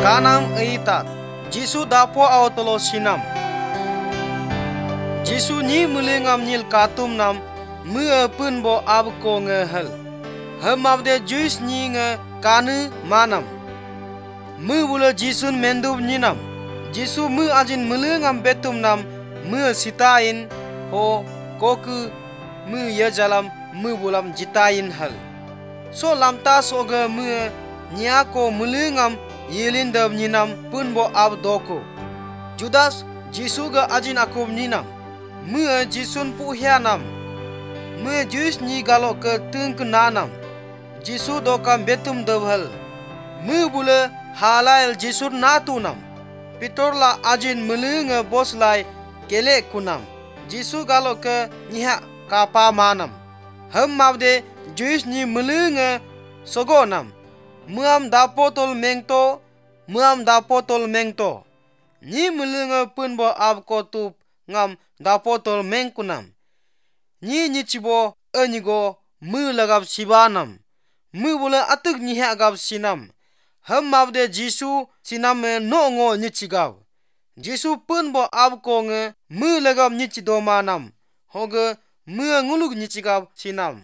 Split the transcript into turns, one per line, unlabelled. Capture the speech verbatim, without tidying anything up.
Kanam eitat Jisu dapo awtolo sinam Jisu ni mulingam nil katum nam Mue pun bo abko nge hel Hemabde juis ni nge kanu manam Mu bula Jisun mendub ninam Jisu mu ajin mulingam betum nam Mu sitain ho koku mu ye jalam mu bulam jitain hal So lamta soga mu nyako mulingam yelindab ninam pun bo ab doko Judas Jisu ga ajin akum ninam Mu Jisun pu hianam Mu juis ni galo ke tung nanam Jisu dokam betum dabhal Mu bula halail Jisur natunam Pitorla ajin mulinga boslai kele kunam Jisu galo ke niha kapa manam Hem mabde juis ni mulinga sogonam Muam dapotol mengto Muam dapotol mengto Ni mulinga punbo abko tup ngam dapotol mengkunam Ni nichibo enigo mu lagab sibanam Mu bula atuk niha gab sinam Hem mabde Jisu sinam no ngo nichigab Jisu punbo abko nge mu lagab nichido manam Hoge mu ngulug nichigab sinam